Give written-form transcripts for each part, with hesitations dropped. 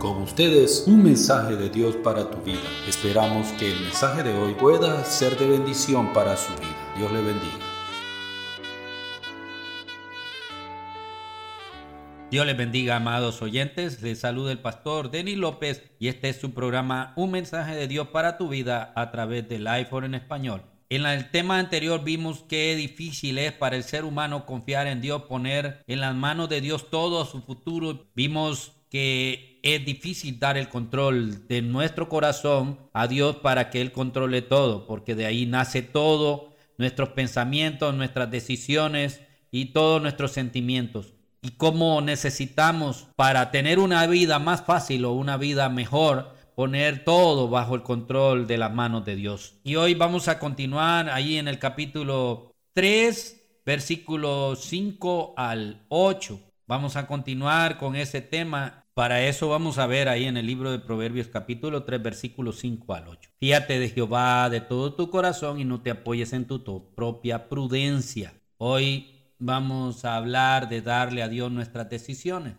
Con ustedes, un mensaje de Dios para tu vida. Esperamos que el mensaje de hoy pueda ser de bendición para su vida. Dios le bendiga. Dios les bendiga, amados oyentes. Les saluda el pastor Denis López y este es su programa Un mensaje de Dios para tu vida a través del iPhone en español. En el tema anterior vimos qué difícil es para el ser humano confiar en Dios, poner en las manos de Dios todo su futuro. Vimos que es difícil dar el control de nuestro corazón a Dios para que Él controle todo, porque de ahí nace todo, nuestros pensamientos, nuestras decisiones y todos nuestros sentimientos. Y cómo necesitamos para tener una vida más fácil o una vida mejor, poner todo bajo el control de las manos de Dios. Y hoy vamos a continuar ahí en el capítulo 3, versículos 5 al 8. Vamos a continuar con ese tema. Para eso vamos a ver ahí en el libro de Proverbios capítulo 3, versículos 5 al 8. Fíate de Jehová de todo tu corazón y no te apoyes en tu propia prudencia. Hoy vamos a hablar de darle a Dios nuestras decisiones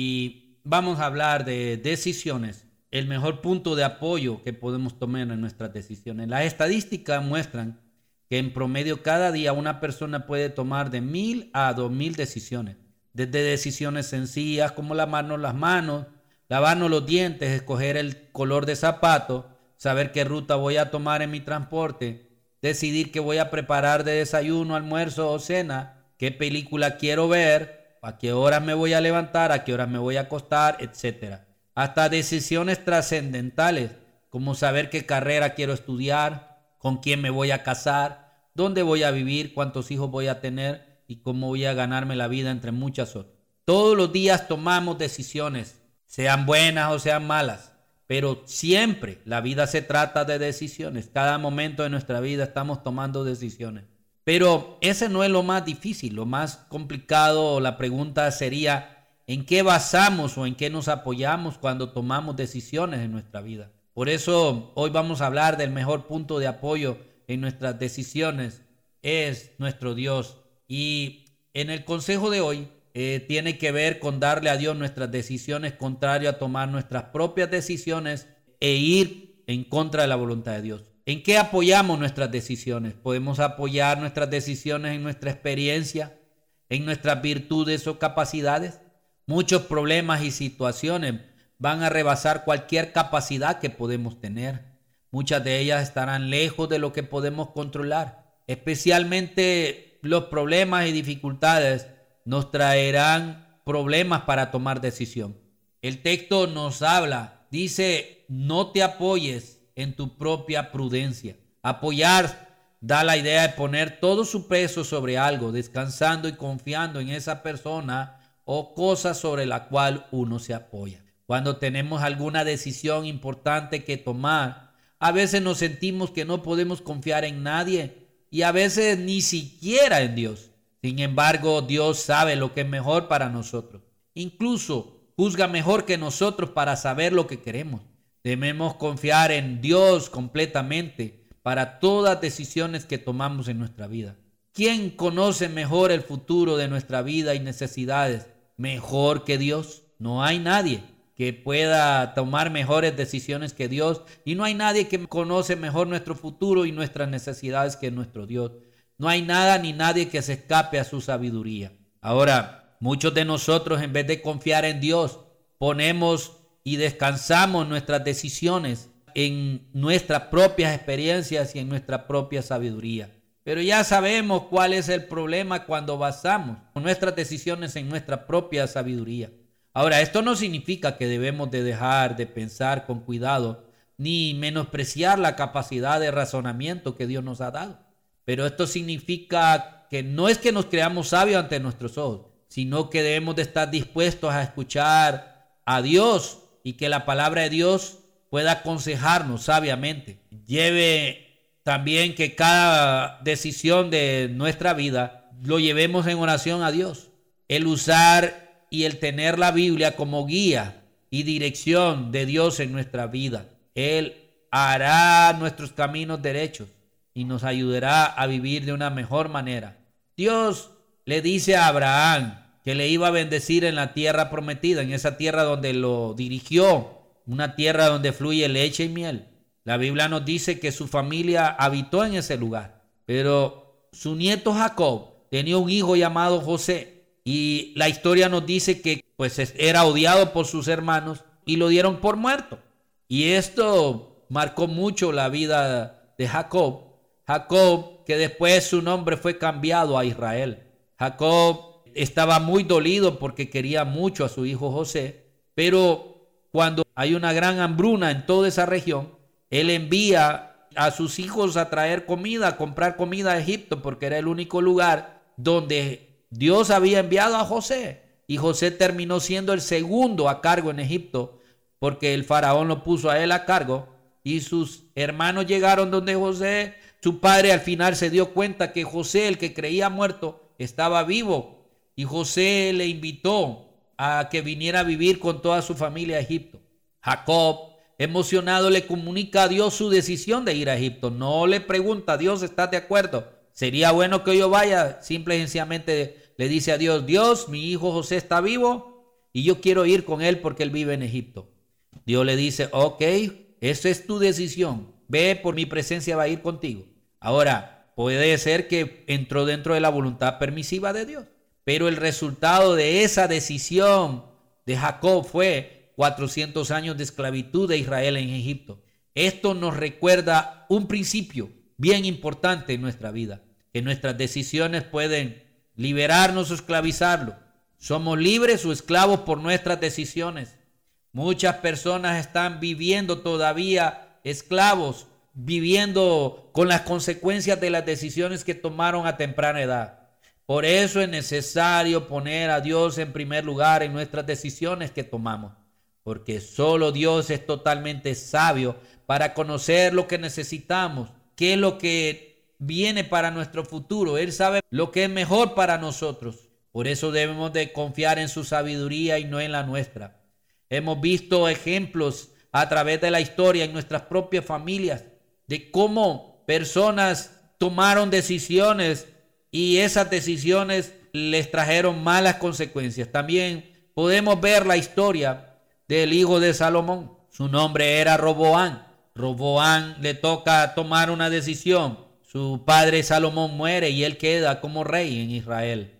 y vamos a hablar de decisiones, el mejor punto de apoyo que podemos tomar en nuestras decisiones. Las estadísticas muestran que en promedio cada día una persona puede tomar de 1,000 a 2,000 decisiones, desde decisiones sencillas como lavarnos las manos, lavarnos los dientes, escoger el color de zapato, saber qué ruta voy a tomar en mi transporte, decidir qué voy a preparar de desayuno, almuerzo o cena, qué película quiero ver, a qué horas me voy a levantar, a qué horas me voy a acostar, etc. Hasta decisiones trascendentales, como saber qué carrera quiero estudiar, con quién me voy a casar, dónde voy a vivir, cuántos hijos voy a tener y cómo voy a ganarme la vida, entre muchas otras. Todos los días tomamos decisiones, sean buenas o sean malas, pero siempre la vida se trata de decisiones. Cada momento de nuestra vida estamos tomando decisiones. Pero ese no es lo más difícil, lo más complicado. La pregunta sería, ¿en qué basamos o en qué nos apoyamos cuando tomamos decisiones en nuestra vida? Por eso hoy vamos a hablar del mejor punto de apoyo en nuestras decisiones, es nuestro Dios. Y en el consejo de hoy tiene que ver con darle a Dios nuestras decisiones, contrario a tomar nuestras propias decisiones e ir en contra de la voluntad de Dios. ¿En qué apoyamos nuestras decisiones? Podemos apoyar nuestras decisiones en nuestra experiencia, en nuestras virtudes o capacidades. Muchos problemas y situaciones van a rebasar cualquier capacidad que podemos tener. Muchas de ellas estarán lejos de lo que podemos controlar. Especialmente los problemas y dificultades nos traerán problemas para tomar decisión. El texto nos habla, dice, no te apoyes en tu propia prudencia. Apoyar da la idea de poner todo su peso sobre algo, descansando y confiando en esa persona o cosa sobre la cual uno se apoya. Cuando tenemos alguna decisión importante que tomar, a veces nos sentimos que no podemos confiar en nadie y a veces ni siquiera en Dios. Sin embargo, Dios sabe lo que es mejor para nosotros. Incluso juzga mejor que nosotros para saber lo que queremos. Debemos confiar en Dios completamente para todas decisiones que tomamos en nuestra vida. ¿Quién conoce mejor el futuro de nuestra vida y necesidades mejor que Dios? No hay nadie que pueda tomar mejores decisiones que Dios y no hay nadie que conoce mejor nuestro futuro y nuestras necesidades que nuestro Dios. No hay nada ni nadie que se escape a su sabiduría. Ahora, muchos de nosotros en vez de confiar en Dios, ponemos y descansamos nuestras decisiones en nuestras propias experiencias y en nuestra propia sabiduría. Pero ya sabemos cuál es el problema cuando basamos nuestras decisiones en nuestra propia sabiduría. Ahora, esto no significa que debemos de dejar de pensar con cuidado ni menospreciar la capacidad de razonamiento que Dios nos ha dado. Pero esto significa que no es que nos creamos sabios ante nuestros ojos, sino que debemos de estar dispuestos a escuchar a Dios y que la palabra de Dios pueda aconsejarnos sabiamente. Lleve también que cada decisión de nuestra vida lo llevemos en oración a Dios. El usar y el tener la Biblia como guía y dirección de Dios en nuestra vida. Él hará nuestros caminos derechos y nos ayudará a vivir de una mejor manera. Dios le dice a Abraham que que le iba a bendecir en la tierra prometida, en esa tierra donde lo dirigió, una tierra donde fluye leche y miel. La Biblia nos dice que su familia habitó en ese lugar, pero su nieto Jacob tenía un hijo llamado José, y la historia nos dice que pues era odiado por sus hermanos y lo dieron por muerto. Y esto marcó mucho la vida de Jacob. Jacob, que después su nombre fue cambiado a Israel. Jacob estaba muy dolido porque quería mucho a su hijo José, pero cuando hay una gran hambruna en toda esa región, él envía a sus hijos a traer comida, a comprar comida a Egipto, porque era el único lugar donde Dios había enviado a José. Y José terminó siendo el segundo a cargo en Egipto, porque el faraón lo puso a él a cargo. Y sus hermanos llegaron donde José. Su padre al final se dio cuenta que José, el que creía muerto, estaba vivo. Y José le invitó a que viniera a vivir con toda su familia a Egipto. Jacob, emocionado, le comunica a Dios su decisión de ir a Egipto. No le pregunta: Dios, ¿estás de acuerdo? ¿Sería bueno que yo vaya? Simple y sencillamente le dice a Dios: Dios, mi hijo José está vivo y yo quiero ir con él porque él vive en Egipto. Dios le dice: ok, esa es tu decisión. Ve, por mi presencia va a ir contigo. Ahora, puede ser que entró dentro de la voluntad permisiva de Dios, pero el resultado de esa decisión de Jacob fue 400 años de esclavitud de Israel en Egipto. Esto nos recuerda un principio bien importante en nuestra vida, que nuestras decisiones pueden liberarnos o esclavizarlo. Somos libres o esclavos por nuestras decisiones. Muchas personas están viviendo todavía esclavos, viviendo con las consecuencias de las decisiones que tomaron a temprana edad. Por eso es necesario poner a Dios en primer lugar en nuestras decisiones que tomamos, porque solo Dios es totalmente sabio para conocer lo que necesitamos, qué es lo que viene para nuestro futuro. Él sabe lo que es mejor para nosotros. Por eso debemos de confiar en su sabiduría y no en la nuestra. Hemos visto ejemplos a través de la historia en nuestras propias familias de cómo personas tomaron decisiones y esas decisiones les trajeron malas consecuencias. También podemos ver la historia del hijo de Salomón. Su nombre era Roboam. Roboam le toca tomar una decisión. Su padre Salomón muere y él queda como rey en Israel.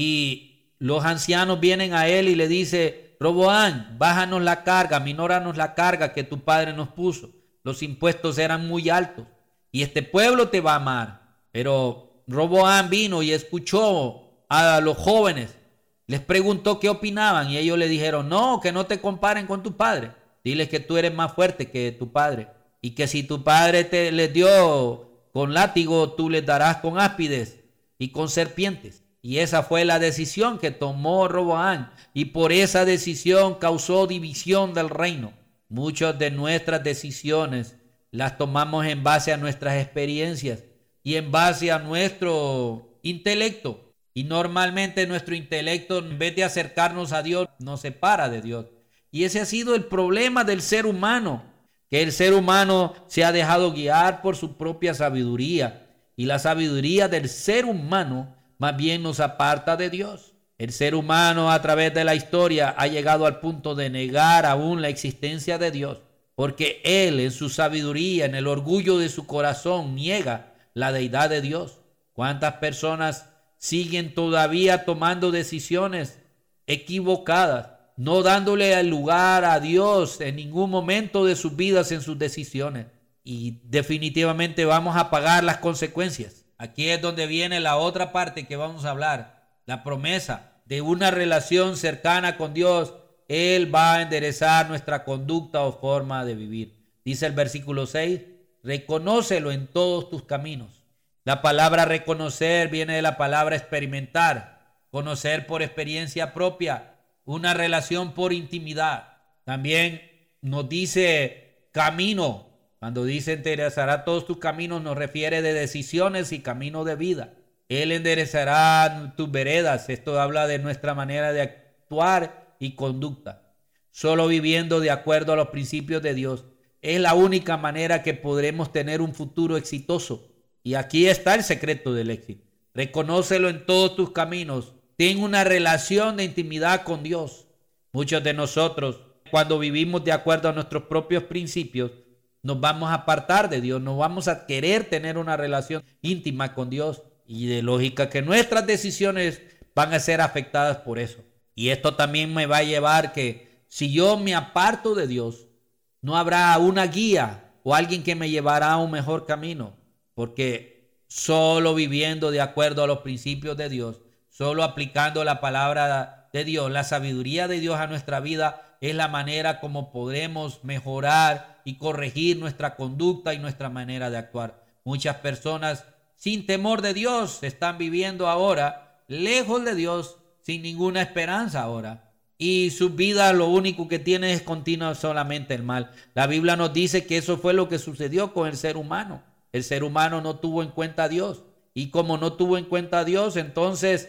Y los ancianos vienen a él y le dicen: Roboam, bájanos la carga, minóranos la carga que tu padre nos puso. Los impuestos eran muy altos y este pueblo te va a amar. Pero Roboam vino y escuchó a los jóvenes. Les preguntó qué opinaban y ellos le dijeron: no, que no te comparen con tu padre. Diles que tú eres más fuerte que tu padre. Y que si tu padre les dio con látigo, tú les darás con áspides y con serpientes. Y esa fue la decisión que tomó Roboam. Y por esa decisión causó división del reino. Muchas de nuestras decisiones las tomamos en base a nuestras experiencias y en base a nuestro intelecto. Y normalmente nuestro intelecto, en vez de acercarnos a Dios, nos separa de Dios. Y ese ha sido el problema del ser humano, que el ser humano se ha dejado guiar por su propia sabiduría. Y la sabiduría del ser humano más bien nos aparta de Dios. El ser humano a través de la historia ha llegado al punto de negar aún la existencia de Dios, porque él en su sabiduría, en el orgullo de su corazón, niega la deidad de Dios. ¿Cuántas personas siguen todavía tomando decisiones equivocadas, no dándole el lugar a Dios en ningún momento de sus vidas en sus decisiones? Y definitivamente vamos a pagar las consecuencias. Aquí es donde viene la otra parte que vamos a hablar, la promesa de una relación cercana con Dios. Él va a enderezar nuestra conducta o forma de vivir. Dice el versículo 6, reconócelo en todos tus caminos. La palabra reconocer viene de la palabra experimentar, conocer por experiencia propia, una relación por intimidad. También nos dice camino. Cuando dice enderezará todos tus caminos, nos refiere de decisiones y camino de vida. Él enderezará tus veredas. Esto habla de nuestra manera de actuar y conducta. Solo viviendo de acuerdo a los principios de Dios es la única manera que podremos tener un futuro exitoso. Y aquí está el secreto del éxito. Reconócelo en todos tus caminos Ten una relación de intimidad con Dios. Muchos de nosotros, cuando vivimos de acuerdo a nuestros propios principios, nos vamos a apartar de Dios, no vamos a querer tener una relación íntima con Dios. Y de lógica que nuestras decisiones van a ser afectadas por eso. Y esto también me va a llevar que si yo me aparto de Dios, no habrá una guía o alguien que me llevará a un mejor camino. Porque solo viviendo de acuerdo a los principios de Dios, solo aplicando la palabra de Dios, la sabiduría de Dios a nuestra vida, es la manera como podremos mejorar y corregir nuestra conducta y nuestra manera de actuar. Muchas personas sin temor de Dios están viviendo ahora lejos de Dios, sin ninguna esperanza ahora. Y su vida lo único que tiene es continuar solamente el mal. La Biblia nos dice que eso fue lo que sucedió con el ser humano. El ser humano no tuvo en cuenta a Dios. Y como no tuvo en cuenta a Dios, entonces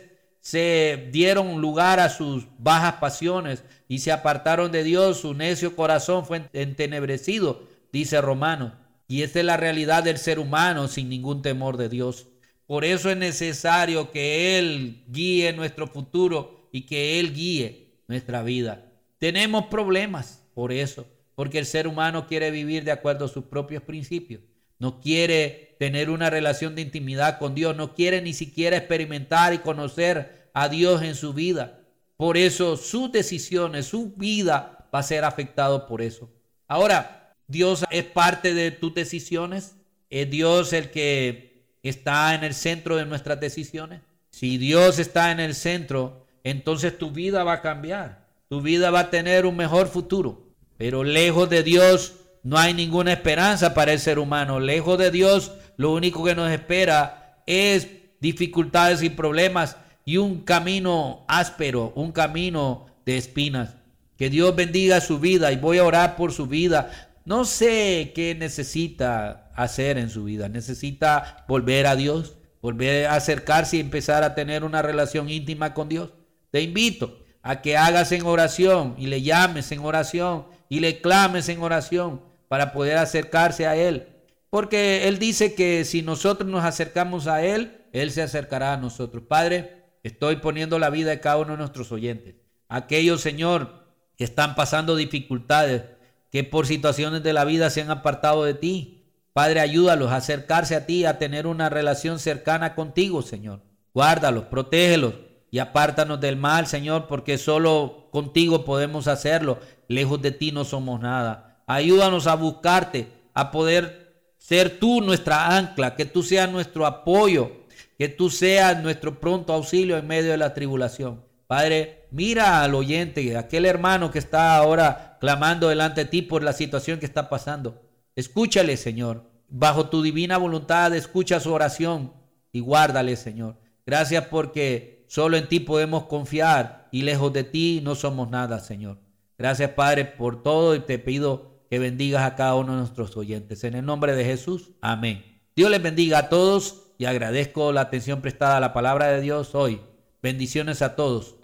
se dieron lugar a sus bajas pasiones y se apartaron de Dios. Su necio corazón fue entenebrecido, dice Romanos. Y esta es la realidad del ser humano sin ningún temor de Dios. Por eso es necesario que Él guíe nuestro futuro y que Él guíe nuestra vida. Tenemos problemas por eso, porque el ser humano quiere vivir de acuerdo a sus propios principios. No quiere tener una relación de intimidad con Dios, no quiere ni siquiera experimentar y conocer a Dios en su vida. Por eso sus decisiones, su vida va a ser afectado por eso. Ahora, ¿Dios es parte de tus decisiones? ¿Es Dios el que está en el centro de nuestras decisiones? Si Dios está en el centro, entonces tu vida va a cambiar. Tu vida va a tener un mejor futuro. Pero lejos de Dios no hay ninguna esperanza para el ser humano. Lejos de Dios, lo único que nos espera es dificultades y problemas y un camino áspero, un camino de espinas. Que Dios bendiga su vida y voy a orar por su vida. No sé qué necesita hacer en su vida. Necesita volver a Dios, volver a acercarse y empezar a tener una relación íntima con Dios. Te invito a que hagas en oración y le llames en oración y le clames en oración para poder acercarse a Él. Porque Él dice que si nosotros nos acercamos a Él, Él se acercará a nosotros. Padre, estoy poniendo la vida de cada uno de nuestros oyentes. Aquellos, Señor, que están pasando dificultades, que por situaciones de la vida se han apartado de ti. Padre, ayúdalos a acercarse a ti, a tener una relación cercana contigo, Señor. Guárdalos, protégelos y apártanos del mal, Señor, porque solo contigo podemos hacerlo. Lejos de ti no somos nada. Ayúdanos a buscarte, a poder ser tú nuestra ancla, que tú seas nuestro apoyo, que tú seas nuestro pronto auxilio en medio de la tribulación. Padre, mira al oyente, aquel hermano que está ahora clamando delante de ti por la situación que está pasando. Escúchale, Señor. Bajo tu divina voluntad, escucha su oración y guárdale, Señor. Gracias porque solo en ti podemos confiar y lejos de ti no somos nada, Señor. Gracias, Padre, por todo y te pido que bendigas a cada uno de nuestros oyentes. En el nombre de Jesús, amén. Dios les bendiga a todos y agradezco la atención prestada a la palabra de Dios hoy. Bendiciones a todos.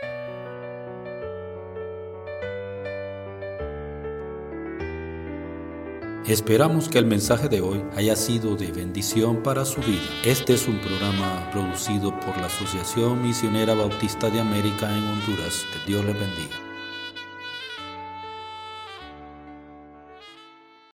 Esperamos que el mensaje de hoy haya sido de bendición para su vida. Este es un programa producido por la Asociación Misionera Bautista de América en Honduras. Que Dios les bendiga.